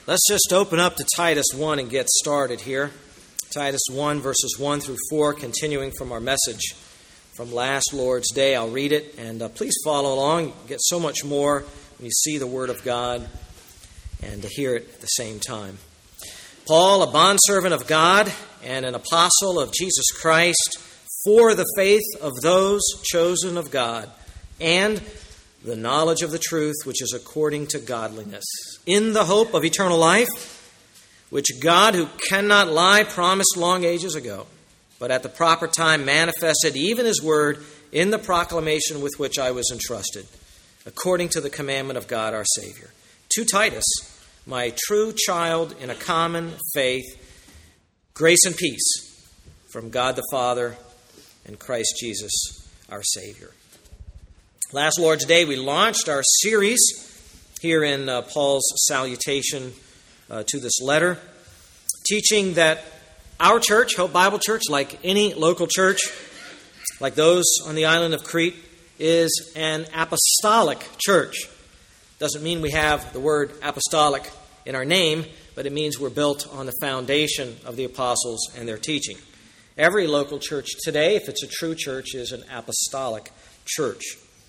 Let's just open up to Titus 1 and get started here. Titus 1, verses 1 through 4, continuing from our message from last Lord's Day. I'll read it, and please follow along. You get so much more when you see the Word of God and to hear it at the same time. Paul, a bondservant of God and an apostle of Jesus Christ, for the faith of those chosen of God, and the knowledge of the truth which is according to godliness, in the hope of eternal life, which God, who cannot lie, promised long ages ago, but at the proper time manifested even His word in the proclamation with which I was entrusted, according to the commandment of God our Savior. To Titus, my true child in a common faith, grace and peace from God the Father and Christ Jesus our Savior. Last Lord's Day, we launched our series here in Paul's salutation to this letter, teaching that our church, Hope Bible Church, like any local church, like those on the island of Crete, is an apostolic church. Doesn't mean we have the word apostolic in our name, but it means we're built on the foundation of the apostles and their teaching. Every local church today, if it's a true church, is an apostolic church.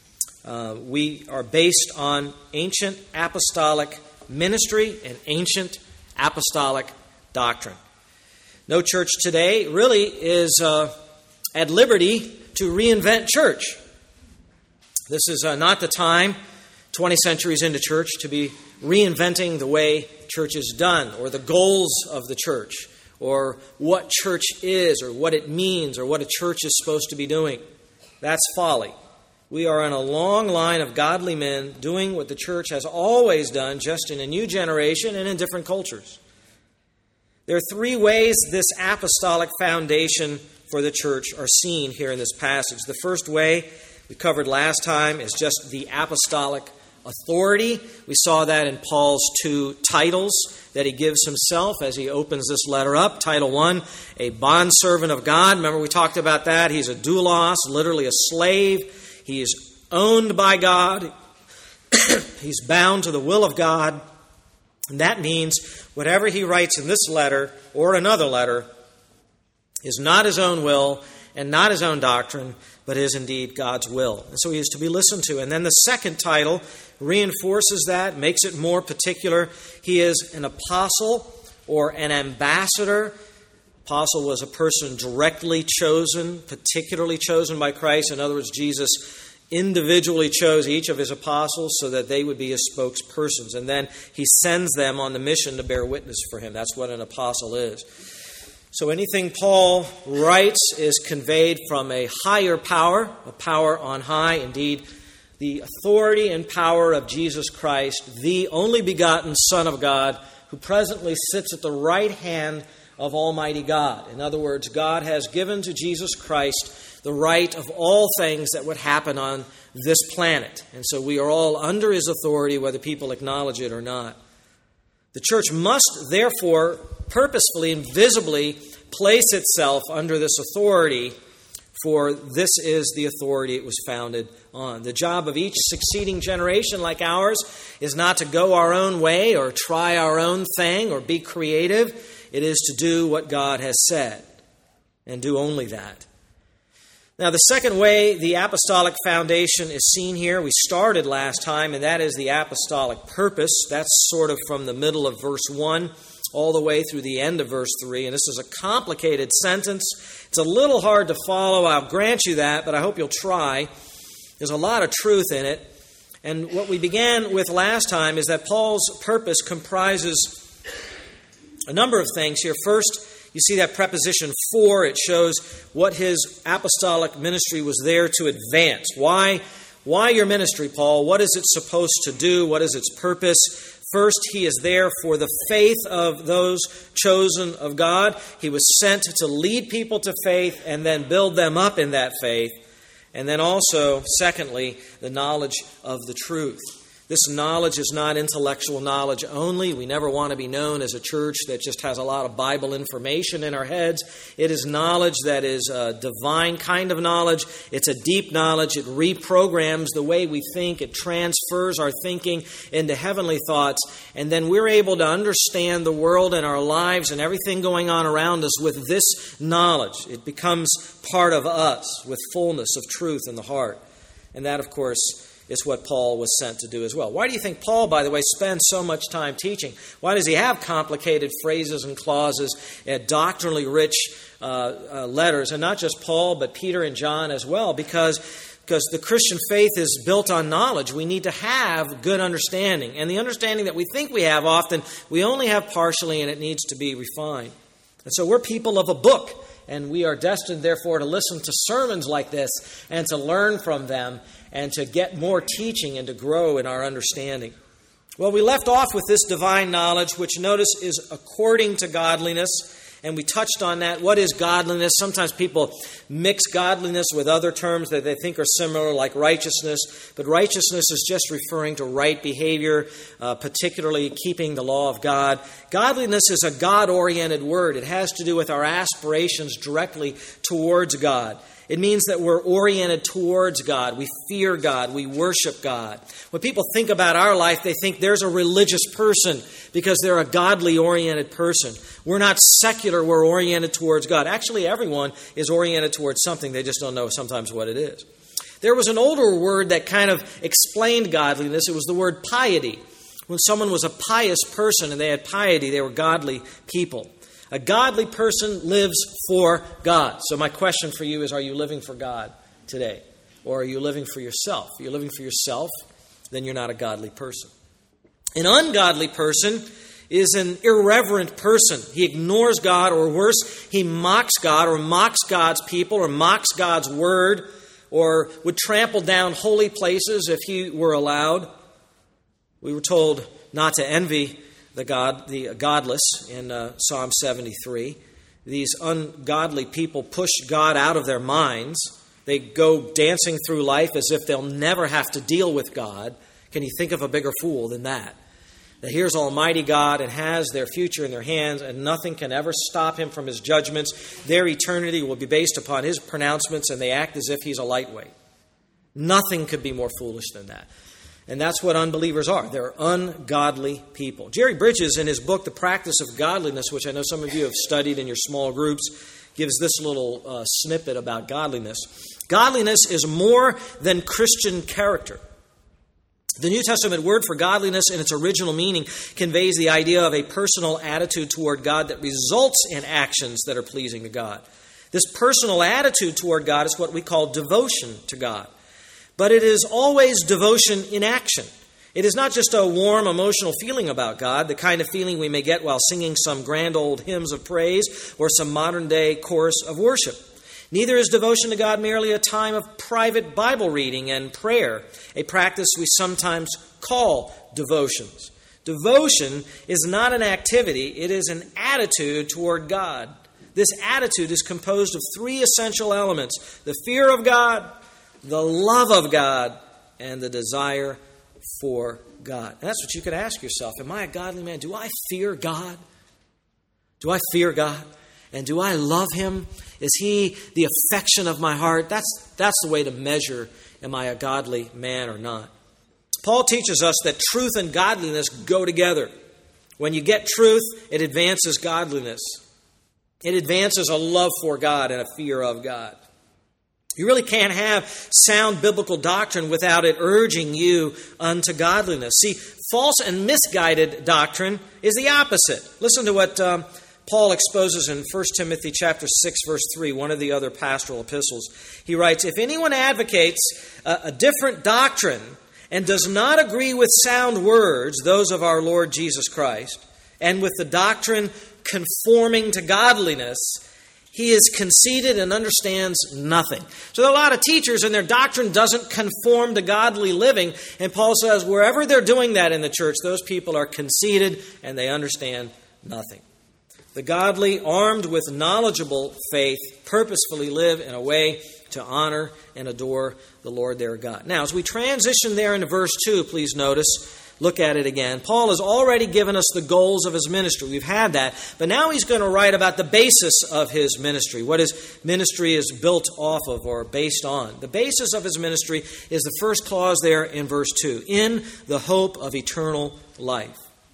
We are based on ancient apostolic ministry and ancient apostolic doctrine. No church today really is at liberty to reinvent church. This is not the time, 20 centuries into church, to be reinventing the way church is done, or the goals of the church, or what church is, or what it means, or what a church is supposed to be doing. That's folly. We are in a long line of godly men doing what the church has always done, just in a new generation and in different cultures. There are three ways this apostolic foundation for the church are seen here in this passage. The first way we covered last time is just the apostolic authority. We saw that in Paul's two titles that he gives himself as he opens this letter up. Title 1, a bondservant of God. Remember we talked about that. He's a doulos, literally a slave. He is owned by God. He's bound to the will of God. And that means whatever he writes in this letter or another letter is not his own will and not his own doctrine, but is indeed God's will. And so he is to be listened to. And then the second title reinforces that, makes it more particular. He is an apostle or an ambassador. Apostle was a person directly chosen, particularly chosen by Christ. In other words, Jesus individually chose each of his apostles so that they would be his spokespersons. And then he sends them on the mission to bear witness for him. That's what an apostle is. So anything Paul writes is conveyed from a higher power, a power on high. Indeed, the authority and power of Jesus Christ, the only begotten Son of God, who presently sits at the right hand of Almighty God. In other words, God has given to Jesus Christ the right of all things that would happen on this planet. And so we are all under his authority, whether people acknowledge it or not. The church must, therefore, purposefully and visibly place itself under this authority, for this is the authority it was founded on. The job of each succeeding generation like ours is not to go our own way or try our own thing or be creative. It is to do what God has said, and do only that. Now, the second way the apostolic foundation is seen here, we started last time, and that is the apostolic purpose. That's sort of from the middle of verse 1 all the way through the end of verse 3. And this is a complicated sentence. It's a little hard to follow, I'll grant you that, but I hope you'll try. There's a lot of truth in it. And what we began with last time is that Paul's purpose comprises a number of things here. First, you see that preposition for. It shows what his apostolic ministry was there to advance. Why your ministry, Paul? What is it supposed to do? What is its purpose? First, he is there for the faith of those chosen of God. He was sent to lead people to faith and then build them up in that faith. And then also, secondly, the knowledge of the truth. This knowledge is not intellectual knowledge only. We never want to be known as a church that just has a lot of Bible information in our heads. It is knowledge that is a divine kind of knowledge. It's a deep knowledge. It reprograms the way we think. It transfers our thinking into heavenly thoughts. And then we're able to understand the world and our lives and everything going on around us with this knowledge. It becomes part of us with fullness of truth in the heart. And that, of course, is what Paul was sent to do as well. Why do you think Paul, by the way, spends so much time teaching? Why does he have complicated phrases and clauses, doctrinally rich letters? And not just Paul, but Peter and John as well, because the Christian faith is built on knowledge. We need to have good understanding. And the understanding that we think we have often, we only have partially, and it needs to be refined. And so we're people of a book, and we are destined, therefore, to listen to sermons like this and to learn from them and to get more teaching and to grow in our understanding. Well, we left off with this divine knowledge, which, notice, is according to godliness. And we touched on that. What is godliness? Sometimes people mix godliness with other terms that they think are similar, like righteousness. But righteousness is just referring to right behavior, particularly keeping the law of God. Godliness is a God-oriented word. It has to do with our aspirations directly towards God. It means that we're oriented towards God. We fear God. We worship God. When people think about our life, they think there's a religious person because they're a godly-oriented person. We're not secular. We're oriented towards God. Actually, everyone is oriented towards something. They just don't know sometimes what it is. There was an older word that kind of explained godliness. It was the word piety. When someone was a pious person and they had piety, they were godly people. A godly person lives for God. So my question for you is, are you living for God today? Or are you living for yourself? If you're living for yourself, then you're not a godly person. An ungodly person is an irreverent person. He ignores God, or worse, he mocks God, or mocks God's people, or mocks God's word, or would trample down holy places if he were allowed. We were told not to envy the godless in Psalm 73. These ungodly people push God out of their minds. They go dancing through life as if they'll never have to deal with God. Can you think of a bigger fool than that? That here's Almighty God and has their future in their hands, and nothing can ever stop him from his judgments. Their eternity will be based upon his pronouncements, and they act as if he's a lightweight. Nothing could be more foolish than that. And that's what unbelievers are. They're ungodly people. Jerry Bridges, in his book, The Practice of Godliness, which I know some of you have studied in your small groups, gives this little snippet about godliness. Godliness is more than Christian character. The New Testament word for godliness in its original meaning conveys the idea of a personal attitude toward God that results in actions that are pleasing to God. This personal attitude toward God is what we call devotion to God. But it is always devotion in action. It is not just a warm emotional feeling about God, the kind of feeling we may get while singing some grand old hymns of praise or some modern-day chorus of worship. Neither is devotion to God merely a time of private Bible reading and prayer, a practice we sometimes call devotions. Devotion is not an activity, it is an attitude toward God. This attitude is composed of three essential elements: the fear of God, the love of God, and the desire for God. And that's what you could ask yourself. Am I a godly man? Do I fear God? Do I fear God? And do I love him? Is he the affection of my heart? That's the way to measure, am I a godly man or not? Paul teaches us that truth and godliness go together. When you get truth, it advances godliness. It advances a love for God and a fear of God. You really can't have sound biblical doctrine without it urging you unto godliness. See, false and misguided doctrine is the opposite. Listen to what Paul exposes in 1 Timothy chapter 6, verse 3, one of the other pastoral epistles. He writes, "If anyone advocates a different doctrine and does not agree with sound words, those of our Lord Jesus Christ, and with the doctrine conforming to godliness, he is conceited and understands nothing." So there are a lot of teachers and their doctrine doesn't conform to godly living. And Paul says wherever they're doing that in the church, those people are conceited and they understand nothing. The godly, armed with knowledgeable faith, purposefully live in a way to honor and adore the Lord their God. Now, as we transition there into verse 2, please notice, look at it again. Paul has already given us the goals of his ministry. We've had that. But now he's going to write about the basis of his ministry, what his ministry is built off of or based on. The basis of his ministry is the first clause there in verse 2, in the hope of eternal life.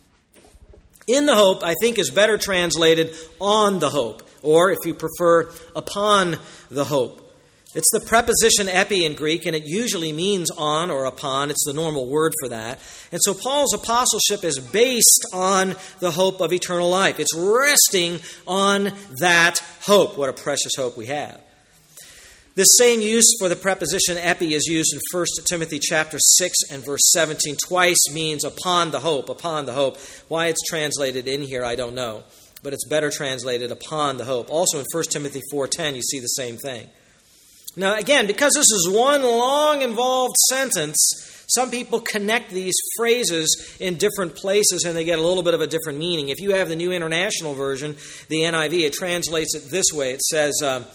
In the hope, I think, is better translated on the hope, or if you prefer, upon the hope. It's the preposition epi in Greek, and it usually means on or upon. It's the normal word for that. And so Paul's apostleship is based on the hope of eternal life. It's resting on that hope. What a precious hope we have. This same use for the preposition epi is used in 1 Timothy chapter 6 and verse 17. Twice means upon the hope, upon the hope. Why it's translated in here, I don't know. But it's better translated upon the hope. Also in 1 Timothy 4:10, you see the same thing. Now, again, because this is one long, involved sentence, some people connect these phrases in different places and they get a little bit of a different meaning. If you have the New International Version, the NIV, it translates it this way. It says,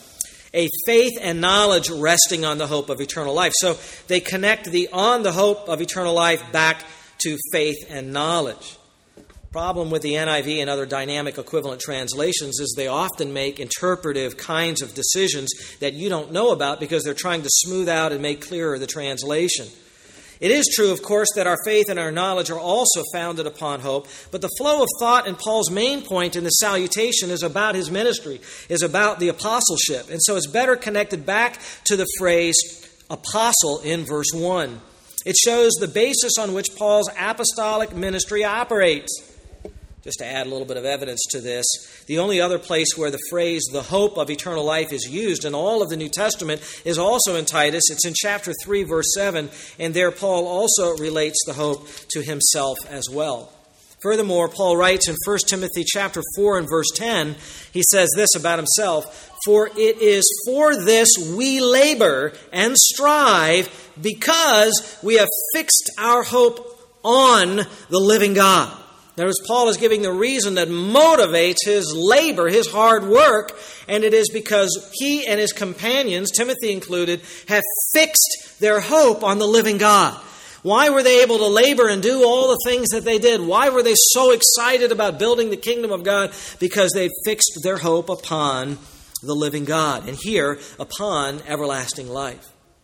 a faith and knowledge resting on the hope of eternal life. So they connect the on the hope of eternal life back to faith and knowledge. Problem with the NIV and other dynamic equivalent translations is they often make interpretive kinds of decisions that you don't know about because they're trying to smooth out and make clearer the translation. It is true, of course, that our faith and our knowledge are also founded upon hope, but the flow of thought in Paul's main point in the salutation is about his ministry, is about the apostleship. And so it's better connected back to the phrase apostle in verse 1. It shows the basis on which Paul's apostolic ministry operates. Just to add a little bit of evidence to this, the only other place where the phrase, the hope of eternal life, is used in all of the New Testament is also in Titus. It's in chapter 3, verse 7, and there Paul also relates the hope to himself as well. Furthermore, Paul writes in 1 Timothy chapter 4 and verse 10, he says this about himself, "For it is for this we labor and strive, because we have fixed our hope on the living God." Notice Paul is giving the reason that motivates his labor, his hard work, and it is because he and his companions, Timothy included, have fixed their hope on the living God. Why were they able to labor and do all the things that they did? Why were they so excited about building the kingdom of God? Because they fixed their hope upon the living God, and here, upon everlasting life.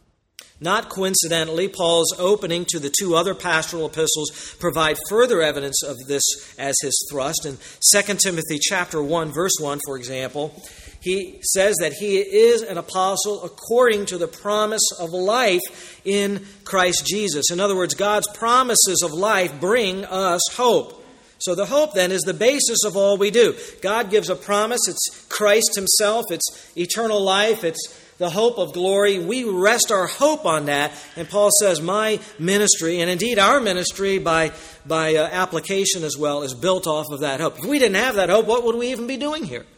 Not coincidentally, Paul's opening to the two other pastoral epistles provide further evidence of this as his thrust. In 2 Timothy chapter 1, verse 1, for example, he says that he is an apostle according to the promise of life in Christ Jesus. In other words, God's promises of life bring us hope. So the hope then is the basis of all we do. God gives a promise. It's Christ himself. It's eternal life. It's the hope of glory. We rest our hope on that. And Paul says, my ministry, and indeed our ministry by application as well, is built off of that hope. If we didn't have that hope, what would we even be doing here?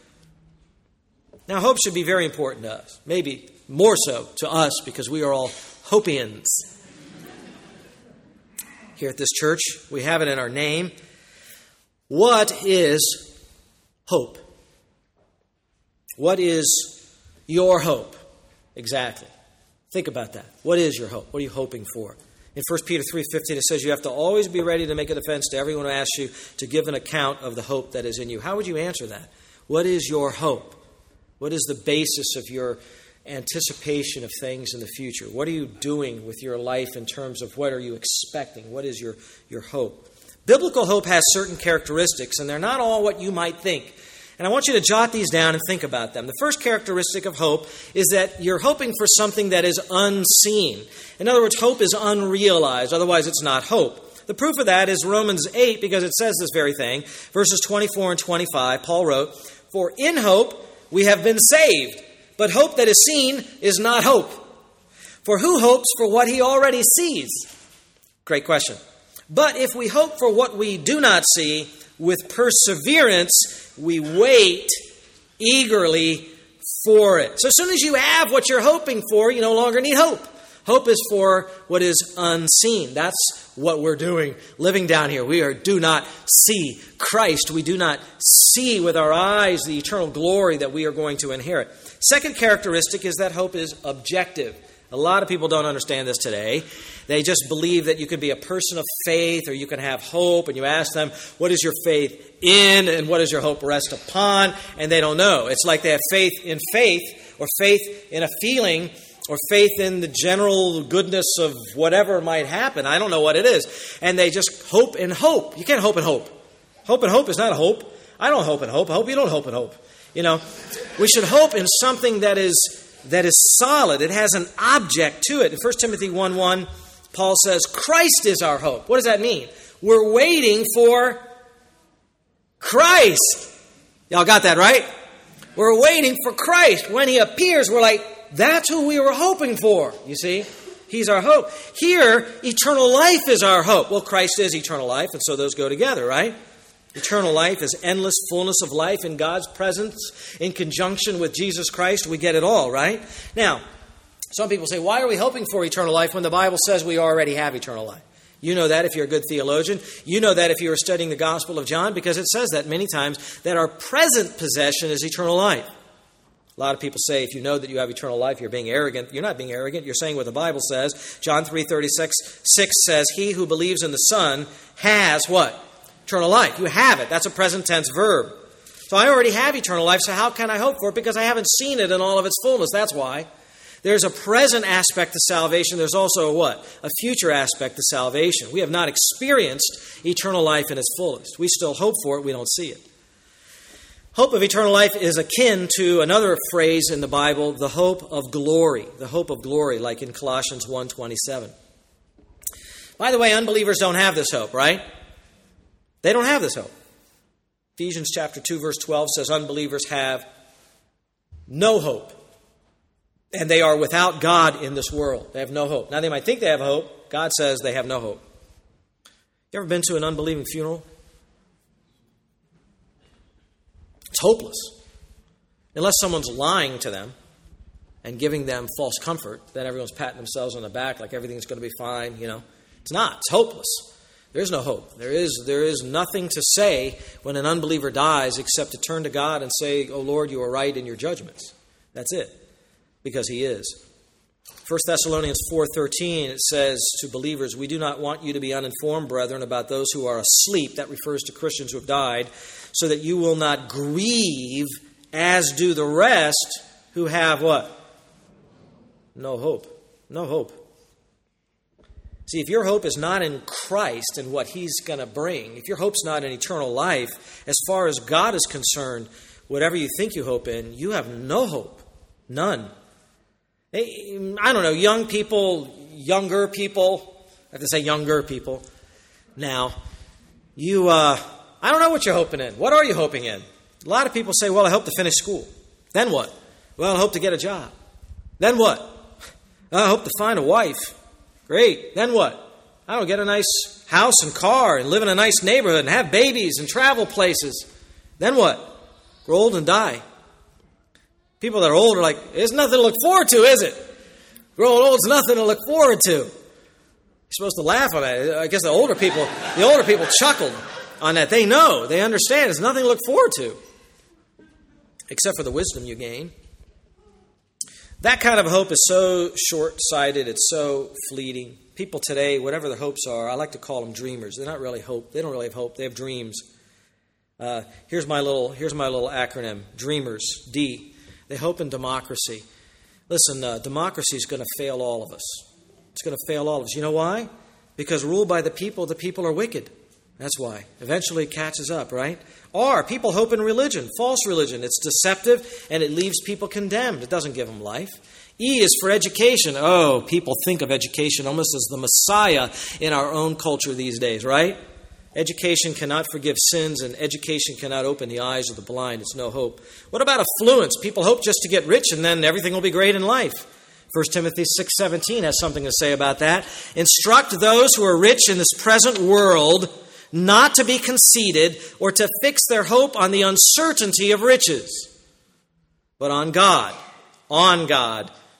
Now, hope should be very important to us. Maybe more so to us because we are all Hopians. Here at this church, we have it in our name. What is hope? What is your hope? Exactly. Think about that. What is your hope? What are you hoping for? In 1 Peter 3:15, it says you have to always be ready to make a defense to everyone who asks you to give an account of the hope that is in you. How would you answer that? What is your hope? What is the basis of your anticipation of things in the future? What are you doing with your life in terms of what are you expecting? What is your hope? Biblical hope has certain characteristics, and they're not all what you might think. And I want you to jot these down and think about them. The first characteristic of hope is that you're hoping for something that is unseen. In other words, hope is unrealized. Otherwise, it's not hope. The proof of that is Romans 8, because it says this very thing. Verses 24 and 25, Paul wrote, "For in hope we have been saved, but hope that is seen is not hope. For who hopes for what he already sees?" Great question. "But if we hope for what we do not see, with perseverance we wait eagerly for it." So as soon as you have what you're hoping for, you no longer need hope. Hope is for what is unseen. That's what we're doing living down here. We do not see Christ. We do not see with our eyes the eternal glory that we are going to inherit. Second characteristic is that hope is objective. A lot of people don't understand this today. They just believe that you can be a person of faith or you can have hope, and you ask them, what is your faith in and what does your hope rest upon? And they don't know. It's like they have faith or faith in a feeling or faith in the general goodness of whatever might happen. I don't know what it is. And they just hope and hope. You can't hope and hope. Hope and hope is not a hope. I don't hope and hope. I hope you don't hope and hope. You know, we should hope in something that is solid. It has an object to it. In 1 Timothy 1:1, Paul says, Christ is our hope. What does that mean? We're waiting for Christ. Y'all got that, right? We're waiting for Christ. When He appears, we're like, that's who we were hoping for. You see? He's our hope. Here, eternal life is our hope. Well, Christ is eternal life, and so those go together, right? Eternal life is endless fullness of life in God's presence in conjunction with Jesus Christ. We get it all, right? Now, some people say, why are we hoping for eternal life when the Bible says we already have eternal life? You know that if you're a good theologian. You know that if you were studying the Gospel of John, because it says that many times, that our present possession is eternal life. A lot of people say if you know that you have eternal life, you're being arrogant. You're not being arrogant. You're saying what the Bible says. John 3:36 says, he who believes in the Son has what? Eternal life. You have it. That's a present tense verb. So I already have eternal life, so how can I hope for it? Because I haven't seen it in all of its fullness. That's why. There's a present aspect to salvation. There's also a what? A future aspect to salvation. We have not experienced eternal life in its fullest. We still hope for it. We don't see it. Hope of eternal life is akin to another phrase in the Bible, the hope of glory. The hope of glory, like in Colossians 1:27. By the way, unbelievers don't have this hope, right? They don't have this hope. Ephesians chapter 2, verse 12 says unbelievers have no hope. And they are without God in this world. They have no hope. Now, they might think they have hope. God says they have no hope. You ever been to an unbelieving funeral? It's hopeless. Unless someone's lying to them and giving them false comfort, that everyone's patting themselves on the back like everything's going to be fine, you know. It's not. It's hopeless. There's no hope. There is nothing to say when an unbeliever dies except to turn to God and say, oh Lord, you are right in your judgments. That's it. Because He is. 1 Thessalonians 4:13, it says to believers, we do not want you to be uninformed, brethren, about those who are asleep. That refers to Christians who have died, so that you will not grieve as do the rest who have what? No hope. No hope. See, if your hope is not in Christ and what He's going to bring, if your hope's not in eternal life, as far as God is concerned, whatever you think you hope in, you have no hope. None. I don't know, younger people, I have to say younger people. Now, I don't know what you're hoping in. What are you hoping in? A lot of people say, well, I hope to finish school. Then what? Well, I hope to get a job. Then what? I hope to find a wife. Great. Then what? I don't get a nice house and car and live in a nice neighborhood and have babies and travel places. Then what? Grow old and die. People that are old are like, there's nothing to look forward to, is it? Growing old is nothing to look forward to. You're supposed to laugh on that. I guess the older people chuckled on that. They know. They understand. There's nothing to look forward to. Except for the wisdom you gain. That kind of hope is so short-sighted. It's so fleeting. People today, whatever their hopes are, I like to call them dreamers. They're not really hope. They don't really have hope. They have dreams. Here's my little acronym. Dreamers. D. They hope in democracy. Listen, democracy is going to fail all of us. It's going to fail all of us. You know why? Because ruled by the people are wicked. That's why. Eventually it catches up, right? Or people hope in religion, false religion. It's deceptive and it leaves people condemned. It doesn't give them life. E is for education. Oh, people think of education almost as the Messiah in our own culture these days, right? Education cannot forgive sins, and education cannot open the eyes of the blind. It's no hope. What about affluence? People hope just to get rich and then everything will be great in life. 1 Timothy 6:17 has something to say about that. Instruct those who are rich in this present world not to be conceited or to fix their hope on the uncertainty of riches, but on God,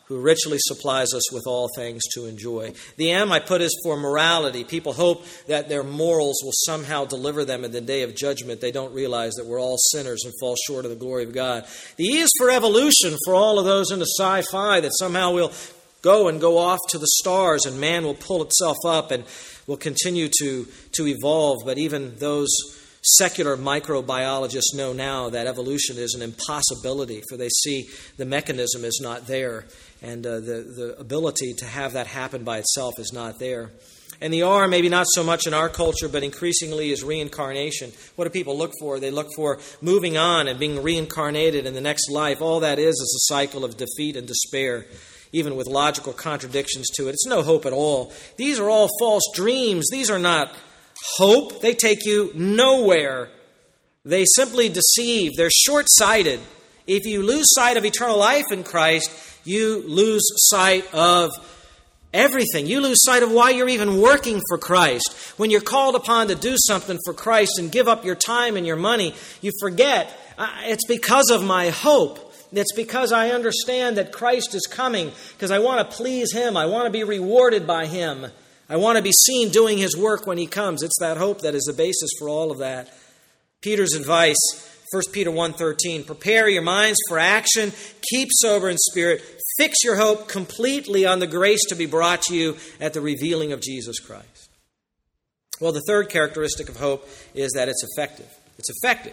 who richly supplies us with all things to enjoy. The M I put is for morality. People hope that their morals will somehow deliver them in the day of judgment. They don't realize that we're all sinners and fall short of the glory of God. The E is for evolution, for all of those into sci-fi, that somehow we'll go off to the stars and man will pull itself up and will continue to evolve. But even those secular microbiologists know now that evolution is an impossibility, for they see the mechanism is not there, and the ability to have that happen by itself is not there. And the R, maybe not so much in our culture, but increasingly is reincarnation. What do people look for? They look for moving on and being reincarnated in the next life. All that is a cycle of defeat and despair, even with logical contradictions to it. It's no hope at all. These are all false dreams. These are not hope. They take you nowhere. They simply deceive. They're short-sighted. If you lose sight of eternal life in Christ, you lose sight of everything. You lose sight of why you're even working for Christ. When you're called upon to do something for Christ and give up your time and your money, you forget, it's because of my hope. It's because I understand that Christ is coming, because I want to please Him. I want to be rewarded by Him. I want to be seen doing His work when He comes. It's that hope that is the basis for all of that. Peter's advice, 1 Peter 1:13, prepare your minds for action, keep sober in spirit, fix your hope completely on the grace to be brought to you at the revealing of Jesus Christ. Well, the third characteristic of hope is that it's effective. It's effective.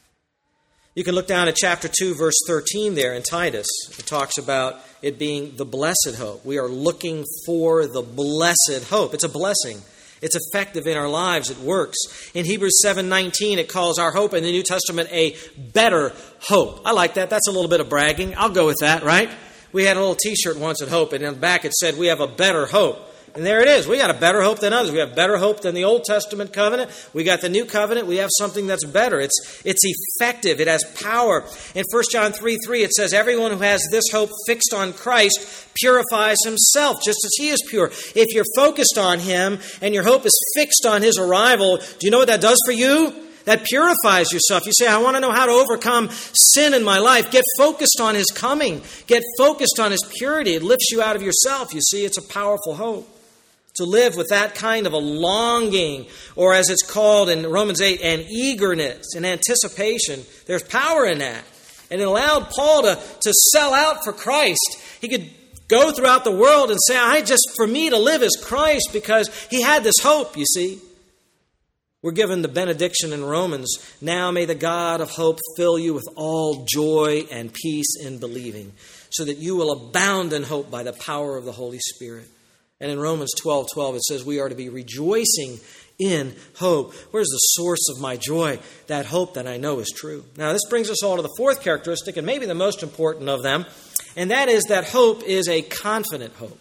You can look down at chapter 2, verse 13 there in Titus. It talks about it being the blessed hope. We are looking for the blessed hope. It's a blessing. It's effective in our lives. It works. In Hebrews 7:19, it calls our hope in the New Testament a better hope. I like that. That's a little bit of bragging. I'll go with that, right? We had a little t-shirt once at Hope, and in the back it said, we have a better hope. And there it is. We got a better hope than others. We have better hope than the Old Testament covenant. We got the New Covenant. We have something that's better. It's effective. It has power. In 1 John 3:3, it says, everyone who has this hope fixed on Christ purifies himself, just as He is pure. If you're focused on Him and your hope is fixed on His arrival, do you know what that does for you? That purifies yourself. You say, I want to know how to overcome sin in my life. Get focused on His coming. Get focused on His purity. It lifts you out of yourself. You see, it's a powerful hope. To live with that kind of a longing, or as it's called in Romans 8, an eagerness, an anticipation. There's power in that. And it allowed Paul to sell out for Christ. He could go throughout the world and say, for me to live is Christ, because he had this hope, you see. We're given the benediction in Romans. Now may the God of hope fill you with all joy and peace in believing, so that you will abound in hope by the power of the Holy Spirit. And in Romans 12:12, it says we are to be rejoicing in hope. Where's the source of my joy? That hope that I know is true. Now, this brings us all to the fourth characteristic, and maybe the most important of them, and that is that hope is a confident hope.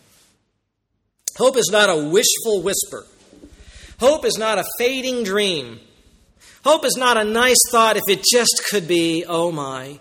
Hope is not a wishful whisper. Hope is not a fading dream. Hope is not a nice thought if it just could be, oh my.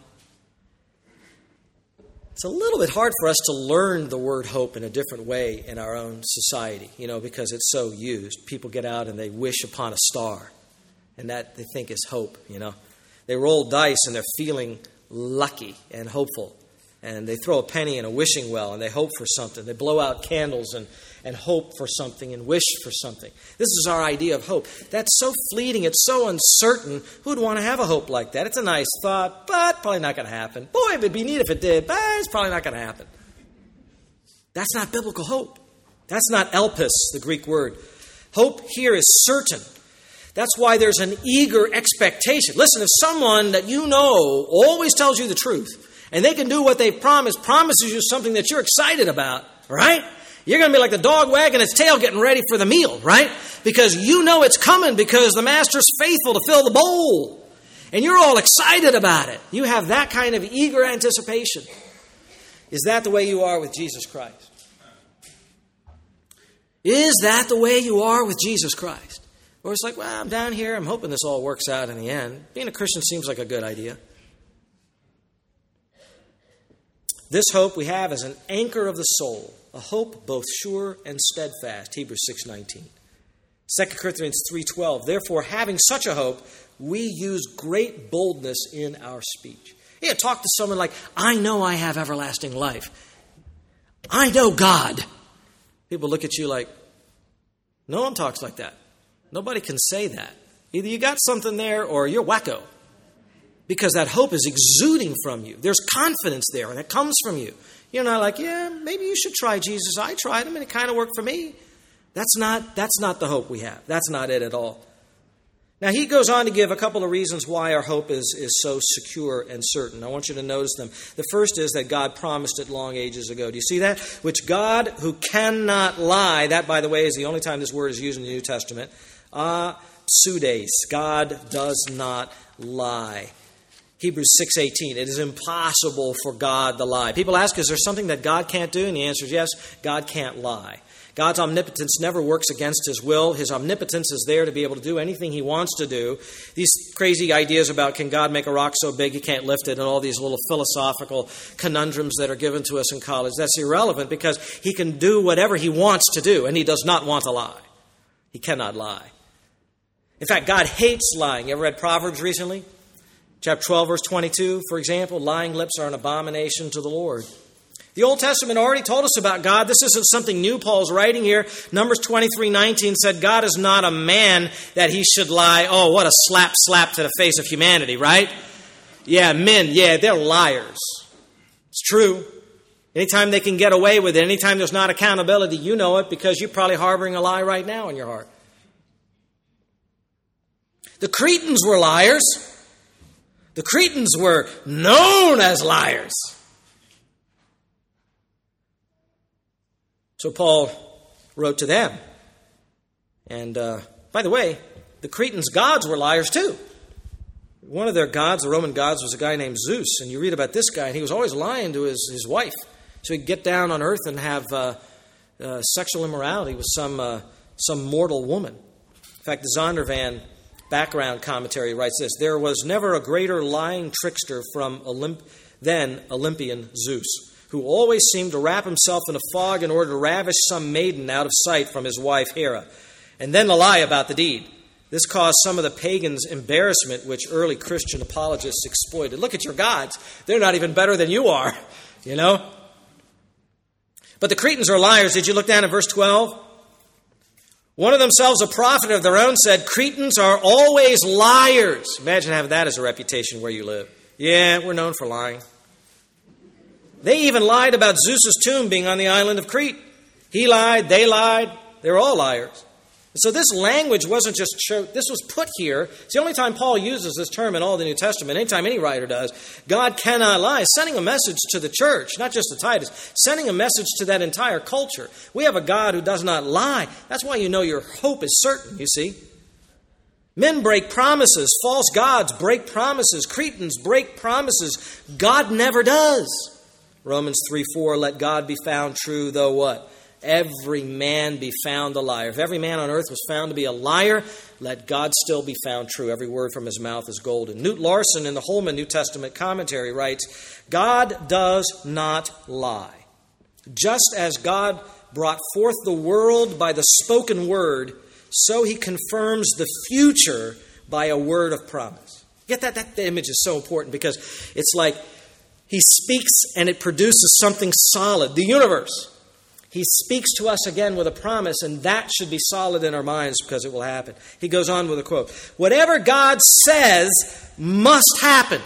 It's a little bit hard for us to learn the word hope in a different way in our own society, because it's so used. People get out and they wish upon a star, and that they think is hope, They roll dice and they're feeling lucky and hopeful. And they throw a penny in a wishing well and they hope for something. They blow out candles and hope for something and wish for something. This is our idea of hope. That's so fleeting. It's so uncertain. Who'd want to have a hope like that? It's a nice thought, but probably not going to happen. Boy, it'd be neat if it did, but it's probably not going to happen. That's not biblical hope. That's not elpis, the Greek word. Hope here is certain. That's why there's an eager expectation. Listen, if someone that you know always tells you the truth, and they can do what they've promises you something that you're excited about, right? You're going to be like the dog wagging its tail getting ready for the meal, right? Because you know it's coming because the master's faithful to fill the bowl. And you're all excited about it. You have that kind of eager anticipation. Is that the way you are with Jesus Christ? Is that the way you are with Jesus Christ? Or it's like, well, I'm down here. I'm hoping this all works out in the end. Being a Christian seems like a good idea. This hope we have is an anchor of the soul, a hope both sure and steadfast, Hebrews 6:19. 2 Corinthians 3:12, therefore, having such a hope, we use great boldness in our speech. Yeah, talk to someone like, I know I have everlasting life. I know God. People look at you like, no one talks like that. Nobody can say that. Either you got something there or you're wacko. Because that hope is exuding from you. There's confidence there, and it comes from you. You're not like, yeah, maybe you should try Jesus. I tried him, and it kind of worked for me. That's not the hope we have. That's not it at all. Now, he goes on to give a couple of reasons why our hope is so secure and certain. I want you to notice them. The first is that God promised it long ages ago. Do you see that? Which God, who cannot lie, that, by the way, is the only time this word is used in the New Testament. Pseudes. God does not lie. Hebrews 6:18. It is impossible for God to lie. People ask, is there something that God can't do? And the answer is yes, God can't lie. God's omnipotence never works against his will. His omnipotence is there to be able to do anything he wants to do. These crazy ideas about can God make a rock so big he can't lift it and all these little philosophical conundrums that are given to us in college, that's irrelevant because he can do whatever he wants to do and he does not want to lie. He cannot lie. In fact, God hates lying. You ever read Proverbs recently? Chapter 12, verse 22, for example, lying lips are an abomination to the Lord. The Old Testament already told us about God. This isn't something new Paul's writing here. Numbers 23:19 said, God is not a man that he should lie. Oh, what a slap to the face of humanity, right? Yeah, men, they're liars. It's true. Anytime they can get away with it, anytime there's not accountability, you know it because you're probably harboring a lie right now in your heart. The Cretans were liars. The Cretans were known as liars. So Paul wrote to them. And by the way, the Cretans' gods were liars too. One of their gods, the Roman gods, was a guy named Zeus. And you read about this guy, and he was always lying to his wife. So he'd get down on earth and have sexual immorality with some mortal woman. In fact, the Zondervan background commentary writes this: there was never a greater lying trickster than Olympian Zeus, who always seemed to wrap himself in a fog in order to ravish some maiden out of sight from his wife Hera, and then to lie about the deed. This caused some of the pagans' embarrassment, which early Christian apologists exploited. Look at your gods. They're not even better than you are, you know. But the Cretans are liars. Did you look down at verse 12? One of themselves, a prophet of their own, said, Cretans are always liars. Imagine having that as a reputation where you live. Yeah, we're known for lying. They even lied about Zeus's tomb being on the island of Crete. He lied, they lied, they're all liars. So this language wasn't just, this was put here. It's the only time Paul uses this term in all the New Testament, anytime any writer does. God cannot lie. Sending a message to the church, not just to Titus, sending a message to that entire culture. We have a God who does not lie. That's why you know your hope is certain, you see. Men break promises. False gods break promises. Cretans break promises. God never does. Romans 3:4, let God be found true, though what? Every man be found a liar. If every man on earth was found to be a liar, let God still be found true. Every word from his mouth is golden. Newt Larson in the Holman New Testament commentary writes, God does not lie. Just as God brought forth the world by the spoken word, so he confirms the future by a word of promise. Get that? That image is so important because it's like he speaks and it produces something solid. The universe. He speaks to us again with a promise, and that should be solid in our minds because it will happen. He goes on with a quote. Whatever God says must happen.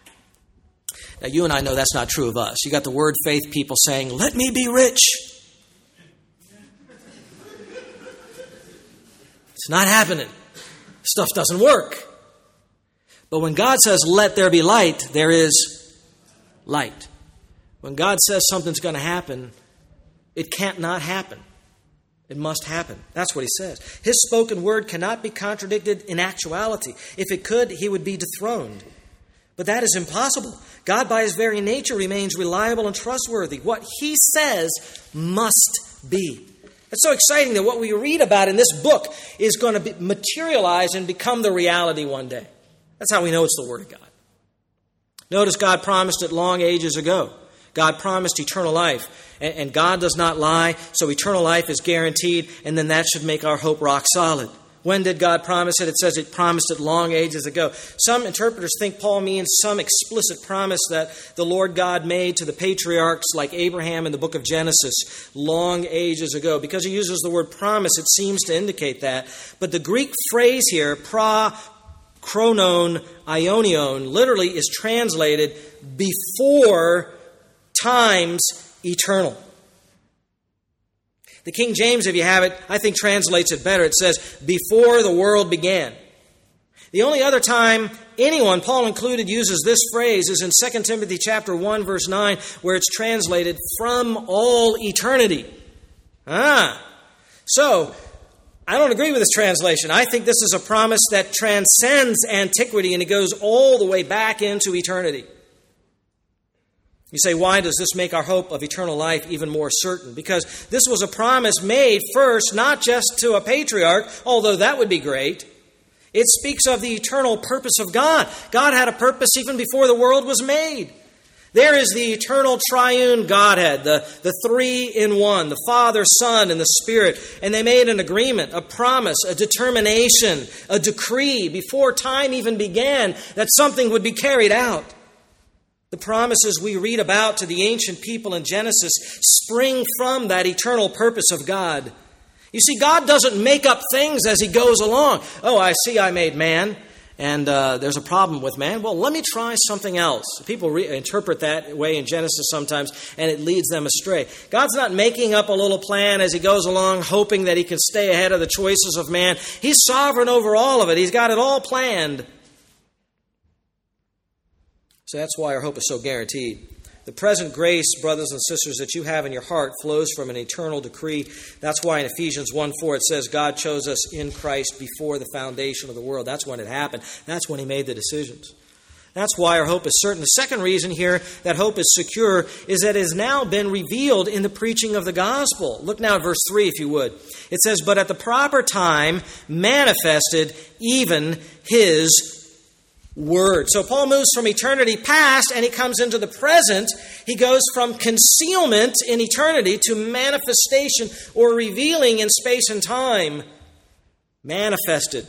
Now, you and I know that's not true of us. You got the word faith people saying, let me be rich. It's not happening. Stuff doesn't work. But when God says, let there be light, there is light. When God says something's going to happen, it can't not happen. It must happen. That's what he says. His spoken word cannot be contradicted in actuality. If it could, he would be dethroned. But that is impossible. God, by his very nature, remains reliable and trustworthy. What he says must be. It's so exciting that what we read about in this book is going to be materialize and become the reality one day. That's how we know it's the Word of God. Notice God promised it long ages ago. God promised eternal life. And God does not lie, so eternal life is guaranteed, and then that should make our hope rock solid. When did God promise it? It says it promised it long ages ago. Some interpreters think Paul means some explicit promise that the Lord God made to the patriarchs like Abraham in the book of Genesis long ages ago. Because he uses the word promise, it seems to indicate that. But the Greek phrase here, chronon ionion, literally is translated before times eternal. The King James, if you have it, I think translates it better. It says, before the world began. The only other time anyone, Paul included, uses this phrase is in 2 Timothy chapter 1, verse 9, where it's translated, from all eternity. So, I don't agree with this translation. I think this is a promise that transcends antiquity and it goes all the way back into eternity. You say, why does this make our hope of eternal life even more certain? Because this was a promise made first, not just to a patriarch, although that would be great. It speaks of the eternal purpose of God. God had a purpose even before the world was made. There is the eternal triune Godhead, the three in one, the Father, Son, and the Spirit. And they made an agreement, a promise, a determination, a decree before time even began that something would be carried out. The promises we read about to the ancient people in Genesis spring from that eternal purpose of God. You see, God doesn't make up things as He goes along. Oh, I see I made man, and there's a problem with man. Well, let me try something else. People interpret that way in Genesis sometimes, and it leads them astray. God's not making up a little plan as He goes along, hoping that He can stay ahead of the choices of man. He's sovereign over all of it. He's got it all planned. So that's why our hope is so guaranteed. The present grace, brothers and sisters, that you have in your heart flows from an eternal decree. That's why in Ephesians 1:4 it says God chose us in Christ before the foundation of the world. That's when it happened. That's when He made the decisions. That's why our hope is certain. The second reason here that hope is secure is that it has now been revealed in the preaching of the gospel. Look now at verse 3, if you would. It says, but at the proper time manifested even His Word. So Paul moves from eternity past and he comes into the present. He goes from concealment in eternity to manifestation or revealing in space and time. Manifested.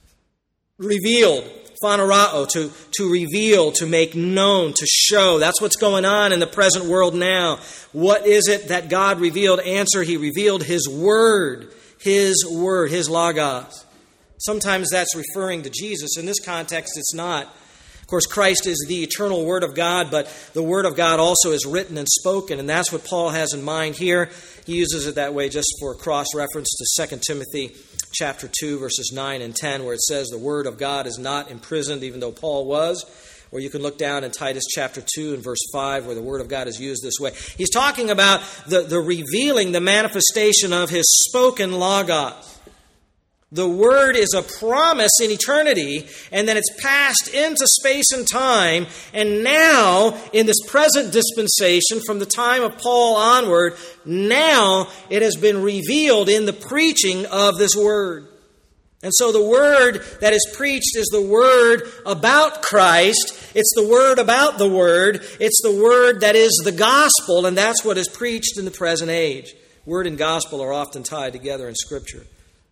Revealed. Phanerao, to reveal, to make known, to show. That's what's going on in the present world now. What is it that God revealed? Answer, He revealed His Word. His Word, His Logos. Sometimes that's referring to Jesus. In this context, it's not. Of course, Christ is the eternal Word of God, but the Word of God also is written and spoken, and that's what Paul has in mind here. He uses it that way just for cross-reference to 2 Timothy chapter 2, verses 9 and 10, where it says the Word of God is not imprisoned, even though Paul was. Or you can look down in Titus chapter 2 and verse 5, where the Word of God is used this way. He's talking about the revealing, the manifestation of His spoken Logos. The Word is a promise in eternity, and then it's passed into space and time, and now, in this present dispensation, from the time of Paul onward, now it has been revealed in the preaching of this Word. And so the Word that is preached is the Word about Christ. It's the Word about the Word. It's the Word that is the gospel, and that's what is preached in the present age. Word and gospel are often tied together in Scripture.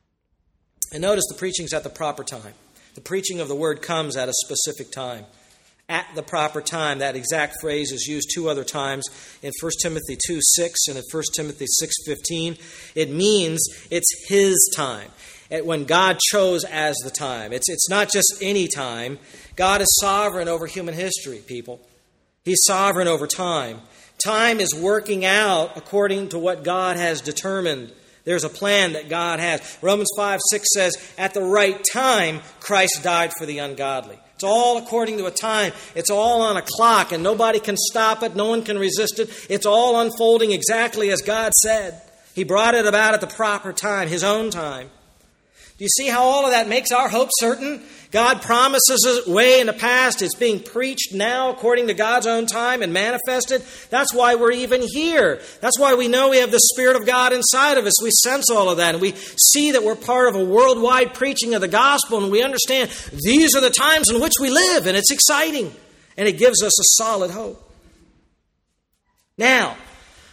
And notice the preaching's at the proper time. The preaching of the Word comes at a specific time. At the proper time. That exact phrase is used two other times in 1 Timothy 2:6 and in 1 Timothy 6:15. It means it's His time. When God chose as the time. It's not just any time. God is sovereign over human history, people. He's sovereign over time. Time is working out according to what God has determined. There's a plan that God has. Romans 5:6 says, at the right time, Christ died for the ungodly. It's all according to a time. It's all on a clock, and nobody can stop it. No one can resist it. It's all unfolding exactly as God said. He brought it about at the proper time, His own time. Do you see how all of that makes our hope certain? God promises it way in the past. It's being preached now according to God's own time and manifested. That's why we're even here. That's why we know we have the Spirit of God inside of us. We sense all of that, and we see that we're part of a worldwide preaching of the gospel, and we understand these are the times in which we live, and it's exciting, and it gives us a solid hope. Now,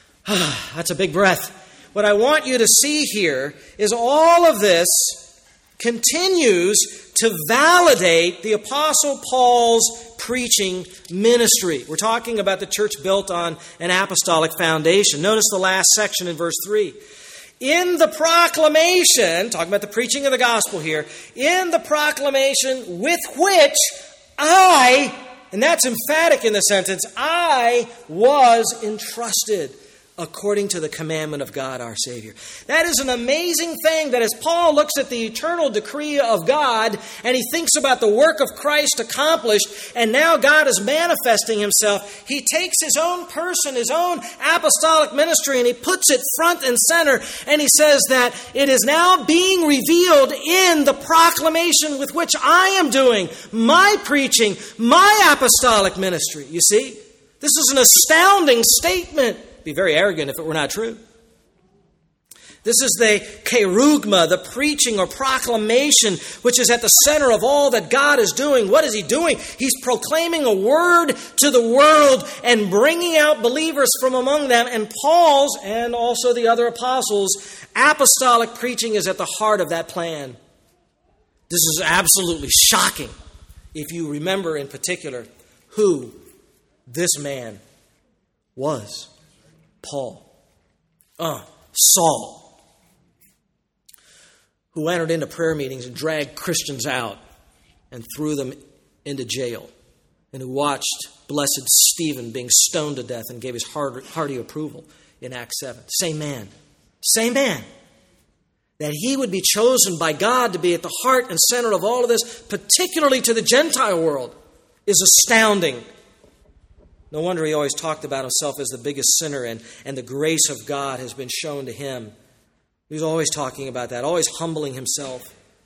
that's a big breath. What I want you to see here is all of this continues to validate the Apostle Paul's preaching ministry. We're talking about the church built on an apostolic foundation. Notice the last section in verse 3. In the proclamation, talking about the preaching of the gospel here, in the proclamation with which I, and that's emphatic in the sentence, I was entrusted according to the commandment of God our Savior. That is an amazing thing, that as Paul looks at the eternal decree of God and he thinks about the work of Christ accomplished, and now God is manifesting himself, he takes his own person, his own apostolic ministry, and he puts it front and center, and he says that it is now being revealed in the proclamation with which I am doing my preaching, my apostolic ministry. You see, this is an astounding statement. Be very arrogant if it were not true. This is the kerugma, the preaching or proclamation, which is at the center of all that God is doing. What is he doing? He's proclaiming a word to the world and bringing out believers from among them. And Paul's, and also the other apostles', apostolic preaching is at the heart of that plan. This is absolutely shocking if you remember in particular who this man was. Paul, Saul, who entered into prayer meetings and dragged Christians out and threw them into jail, and who watched blessed Stephen being stoned to death and gave his hearty approval in Acts 7. Same man. That he would be chosen by God to be at the heart and center of all of this, particularly to the Gentile world, is astounding. No wonder he always talked about himself as the biggest sinner, and the grace of God has been shown to him. He was always talking about that, always humbling himself.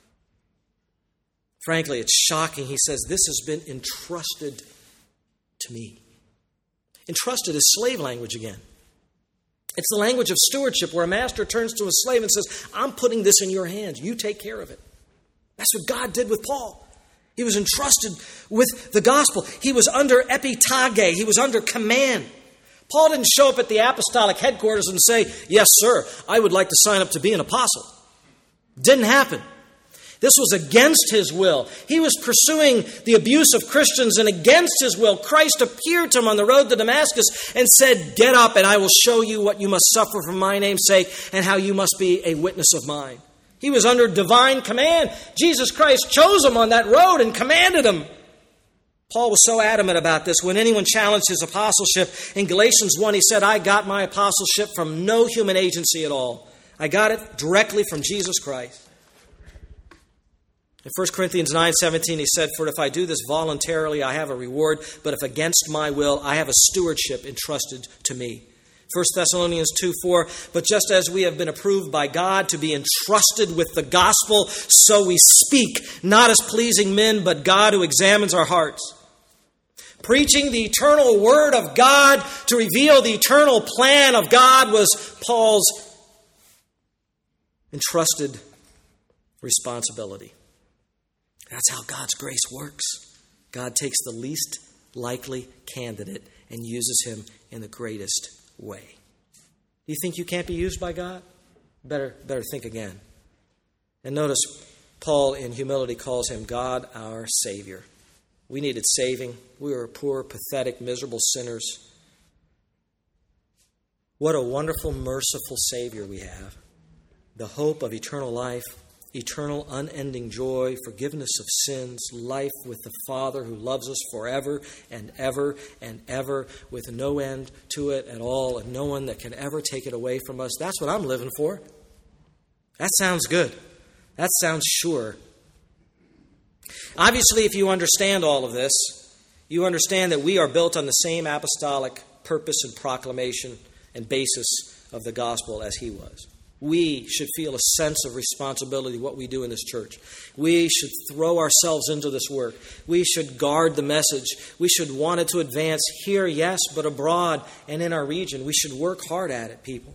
Frankly, it's shocking. He says, this has been entrusted to me. Entrusted is slave language again. It's the language of stewardship, where a master turns to a slave and says, I'm putting this in your hands. You take care of it. That's what God did with Paul. He was entrusted with the gospel. He was under epitage. He was under command. Paul didn't show up at the apostolic headquarters and say, yes, sir, I would like to sign up to be an apostle. Didn't happen. This was against his will. He was pursuing the abuse of Christians, and against his will, Christ appeared to him on the road to Damascus and said, get up and I will show you what you must suffer for my name's sake and how you must be a witness of mine. He was under divine command. Jesus Christ chose him on that road and commanded him. Paul was so adamant about this. When anyone challenged his apostleship, in Galatians 1, he said, I got my apostleship from no human agency at all. I got it directly from Jesus Christ. In 1 Corinthians 9:17, he said, for if I do this voluntarily, I have a reward, but if against my will, I have a stewardship entrusted to me. 1 Thessalonians 2:4, but just as we have been approved by God to be entrusted with the gospel, so we speak, not as pleasing men, but God who examines our hearts. Preaching the eternal word of God to reveal the eternal plan of God was Paul's entrusted responsibility. That's how God's grace works. God takes the least likely candidate and uses him in the greatest way. Do you think you can't be used by God? Better think again. And notice Paul in humility calls him God our Savior. We needed saving. We were poor, pathetic, miserable sinners. What a wonderful, merciful Savior we have. The hope of eternal life, eternal unending joy, forgiveness of sins, life with the Father who loves us forever and ever and ever with no end to it at all, and no one that can ever take it away from us. That's what I'm living for. That sounds good. That sounds sure. Obviously, if you understand all of this, you understand that we are built on the same apostolic purpose and proclamation and basis of the gospel as he was. We should feel a sense of responsibility, what we do in this church. We should throw ourselves into this work. We should guard the message. We should want it to advance here, yes, but abroad and in our region. We should work hard at it, people.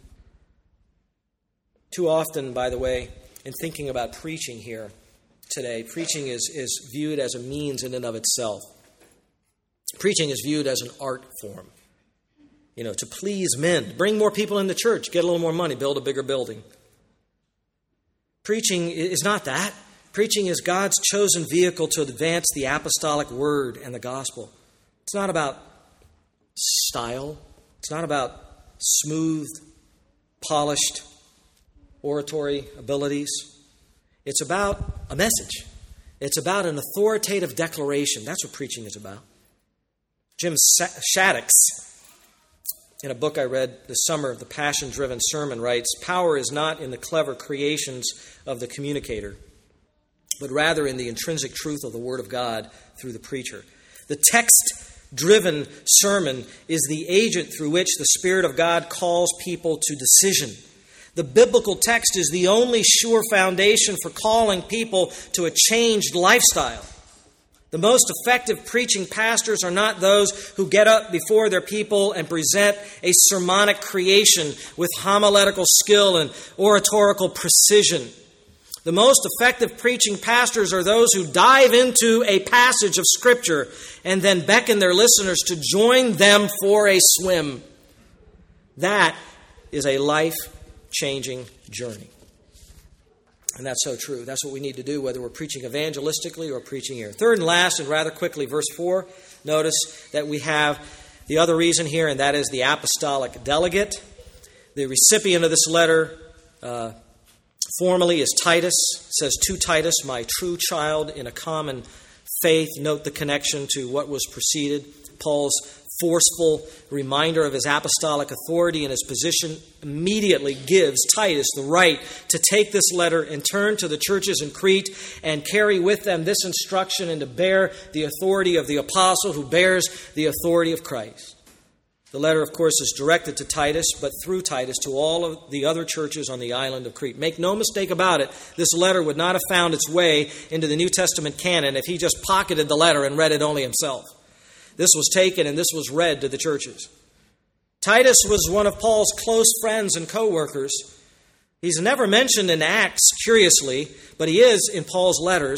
Too often, by the way, in thinking about preaching here today, preaching is viewed as a means in and of itself. Preaching is viewed as an art form. To please men, bring more people in the church, get a little more money, build a bigger building. Preaching is not that. Preaching is God's chosen vehicle to advance the apostolic word and the gospel. It's not about style. It's not about smooth, polished oratory abilities. It's about a message. It's about an authoritative declaration. That's what preaching is about. Jim Shaddix, in a book I read this summer, The Passion-Driven Sermon, writes, "Power is not in the clever creations of the communicator, but rather in the intrinsic truth of the Word of God through the preacher. The text-driven sermon is the agent through which the Spirit of God calls people to decision. The biblical text is the only sure foundation for calling people to a changed lifestyle. The most effective preaching pastors are not those who get up before their people and present a sermonic creation with homiletical skill and oratorical precision. The most effective preaching pastors are those who dive into a passage of Scripture and then beckon their listeners to join them for a swim. That is a life-changing journey." And that's so true. That's what we need to do, whether we're preaching evangelistically or preaching here. Third and last, and rather quickly, verse 4, notice that we have the other reason here, and that is the apostolic delegate. The recipient of this letter formally is Titus. It says, "To Titus, my true child in a common faith." Note the connection to what was preceded. Paul's forceful reminder of his apostolic authority and his position immediately gives Titus the right to take this letter and turn to the churches in Crete and carry with them this instruction and to bear the authority of the apostle who bears the authority of Christ. The letter, of course, is directed to Titus, but through Titus to all of the other churches on the island of Crete. Make no mistake about it, this letter would not have found its way into the New Testament canon if he just pocketed the letter and read it only himself. This was taken and this was read to the churches. Titus was one of Paul's close friends and co-workers. He's never mentioned in Acts, curiously, but he is in Paul's letters.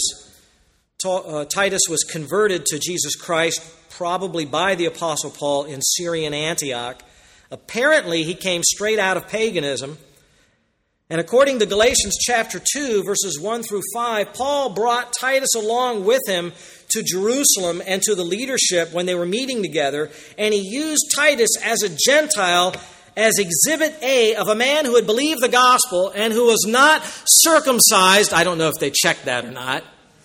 Titus was converted to Jesus Christ probably by the Apostle Paul in Syrian Antioch. Apparently, he came straight out of paganism. And according to Galatians chapter 2, verses 1 through 5, Paul brought Titus along with him to Jerusalem and to the leadership when they were meeting together, and he used Titus as a Gentile as Exhibit A of a man who had believed the gospel and who was not circumcised. I don't know if they checked that or not.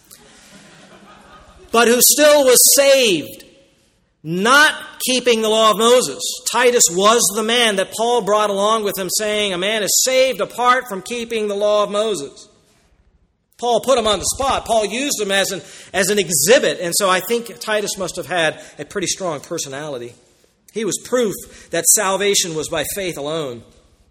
But who still was saved, not keeping the law of Moses. Titus was the man that Paul brought along with him, saying a man is saved apart from keeping the law of Moses. Paul put him on the spot. Paul used him as an exhibit, and so I think Titus must have had a pretty strong personality. He was proof that salvation was by faith alone.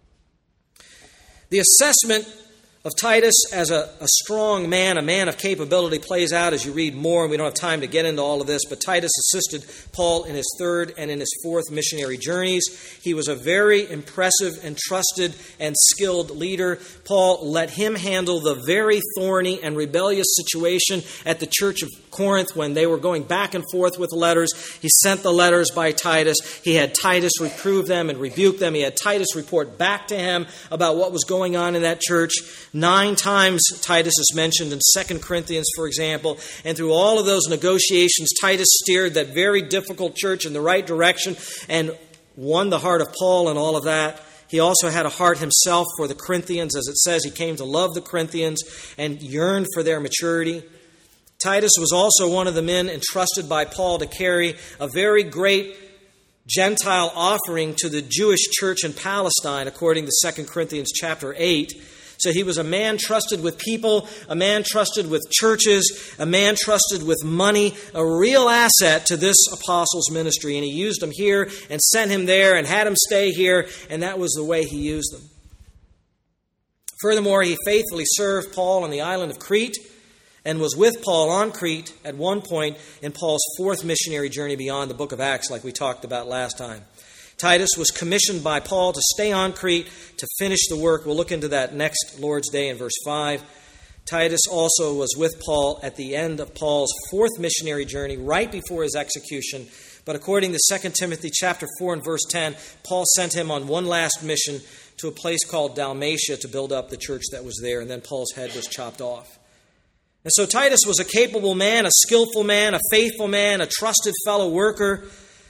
The assessment of Titus as a strong man, a man of capability, plays out as you read more, and we don't have time to get into all of this, but Titus assisted Paul in his third and in his fourth missionary journeys. He was a very impressive and trusted and skilled leader. Paul let him handle the very thorny and rebellious situation at the church of Corinth when they were going back and forth with letters. He sent the letters by Titus. He had Titus reprove them and rebuke them. He had Titus report back to him about what was going on in that church. 9 times Titus is mentioned in 2 Corinthians, for example. And through all of those negotiations, Titus steered that very difficult church in the right direction and won the heart of Paul and all of that. He also had a heart himself for the Corinthians. As it says, he came to love the Corinthians and yearned for their maturity. Titus was also one of the men entrusted by Paul to carry a very great Gentile offering to the Jewish church in Palestine, according to 2 Corinthians chapter 8. So he was a man trusted with people, a man trusted with churches, a man trusted with money, a real asset to this apostle's ministry. And he used him here and sent him there and had him stay here, and that was the way he used them. Furthermore, he faithfully served Paul on the island of Crete and was with Paul on Crete at one point in Paul's fourth missionary journey beyond the book of Acts, like we talked about last time. Titus was commissioned by Paul to stay on Crete to finish the work. We'll look into that next Lord's Day in verse 5. Titus also was with Paul at the end of Paul's fourth missionary journey, right before his execution. But according to 2 Timothy chapter 4 and verse 10, Paul sent him on one last mission to a place called Dalmatia to build up the church that was there, and then Paul's head was chopped off. And so Titus was a capable man, a skillful man, a faithful man, a trusted fellow worker.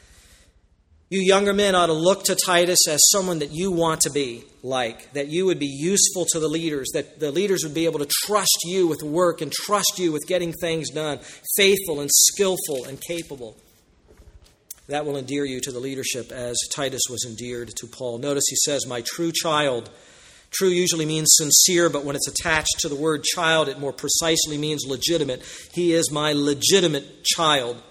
You younger men ought to look to Titus as someone that you want to be like, that you would be useful to the leaders, that the leaders would be able to trust you with work and trust you with getting things done, faithful and skillful and capable. That will endear you to the leadership as Titus was endeared to Paul. Notice he says, my true child. True usually means sincere, but when it's attached to the word child, it more precisely means legitimate. He is my legitimate child.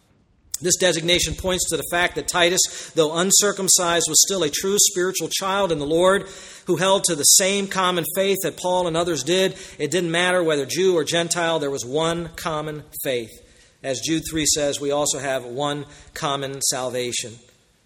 This designation points to the fact that Titus, though uncircumcised, was still a true spiritual child in the Lord who held to the same common faith that Paul and others did. It didn't matter whether Jew or Gentile, there was one common faith. As Jude 3 says, we also have one common salvation.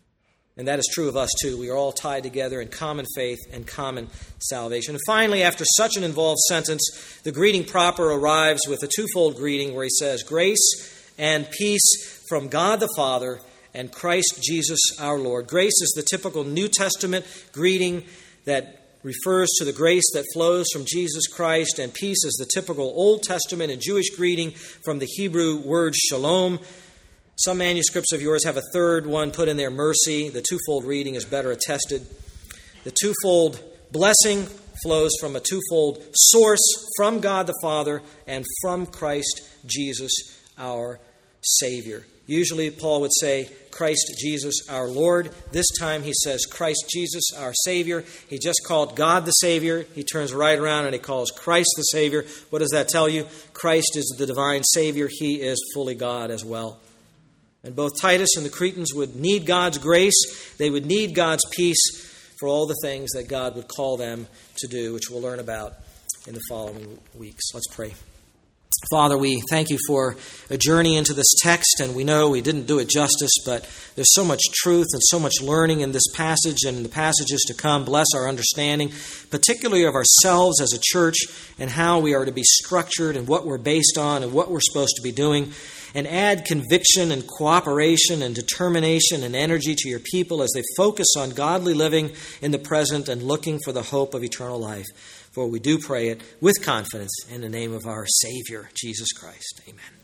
And that is true of us too. We are all tied together in common faith and common salvation. And finally, after such an involved sentence, the greeting proper arrives with a twofold greeting where he says, grace and peace from God the Father and Christ Jesus our Lord. Grace is the typical New Testament greeting that refers to the grace that flows from Jesus Christ, and peace is the typical Old Testament and Jewish greeting from the Hebrew word shalom. Some manuscripts of yours have a third one put in there, mercy. The twofold reading is better attested. The twofold blessing flows from a twofold source, from God the Father and from Christ Jesus our Savior. Usually Paul would say, Christ Jesus our Lord. This time he says, Christ Jesus our Savior. He just called God the Savior. He turns right around and he calls Christ the Savior. What does that tell you? Christ is the divine Savior. He is fully God as well. And both Titus and the Cretans would need God's grace. They would need God's peace for all the things that God would call them to do, which we'll learn about in the following weeks. Let's pray. Father, we thank you for a journey into this text, and we know we didn't do it justice, but there's so much truth and so much learning in this passage and in the passages to come. Bless our understanding, particularly of ourselves as a church and how we are to be structured and what we're based on and what we're supposed to be doing. And add conviction and cooperation and determination and energy to your people as they focus on godly living in the present and looking for the hope of eternal life. For we do pray it with confidence in the name of our Savior, Jesus Christ. Amen.